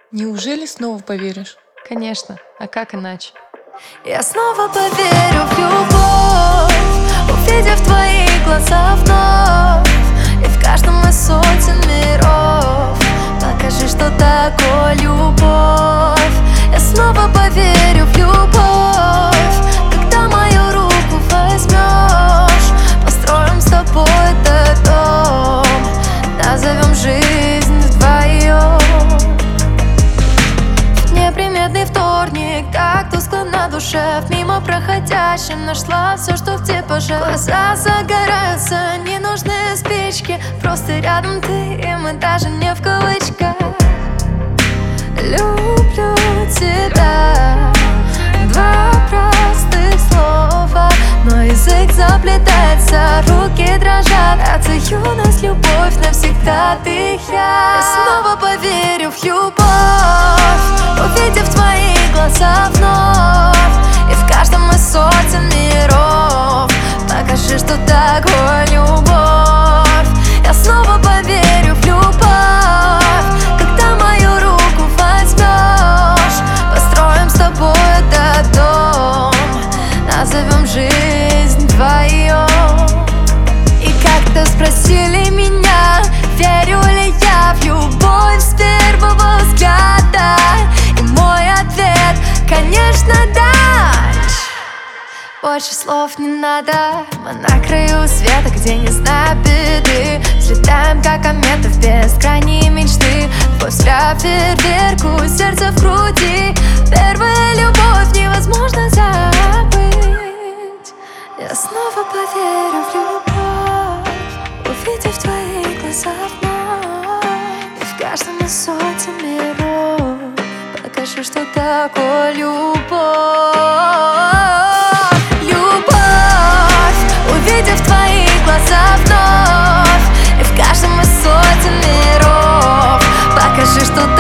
Неужели снова поверишь? Конечно, а как иначе? Я снова поверю в любовь, увидев твои глаза вновь, и в каждом из сотен миров. Покажи, что такое любовь. Я снова поверю в любовь, когда мою руку возьмешь. Построим с тобой этот дом, назовем жизнь вдвоем. Неприметный вторник, так тускло на душе. В мимо проходящем нашла все, что в типаже. Глаза загораются, не нужны спички. Просто рядом ты, и мы даже не в кавычках. Люблю тебя. Два простых слова, но язык заплетается, руки дрожат. Отцаю нас любовь навсегда, ты и я. Я снова поверю в любовь, увидев твои глаза вновь, и в каждом из сотен миров. Покажи, что такое любовь. Я снова поверю в любовь, когда мою руку возьмешь. Построим с тобой этот дом, назовем жизнь вдвоем. И как-то спросили меня, верю ли я в любовь с первого взгляда. И мой ответ, конечно, да. Больше слов не надо. Мы на краю света, где не знаю беды. Взлетаем, как кометы, в бескрайние мечты. Твой взгляд фейерверку, сердце в груди. Первая любовь невозможно забыть. Я снова поверю в любовь, увидев твои глаза вновь, и в каждом из сотен миров. Покажи, что такое любовь. Любовь, увидев твои глаза вновь, и в каждом из сотен миров. Покажи, что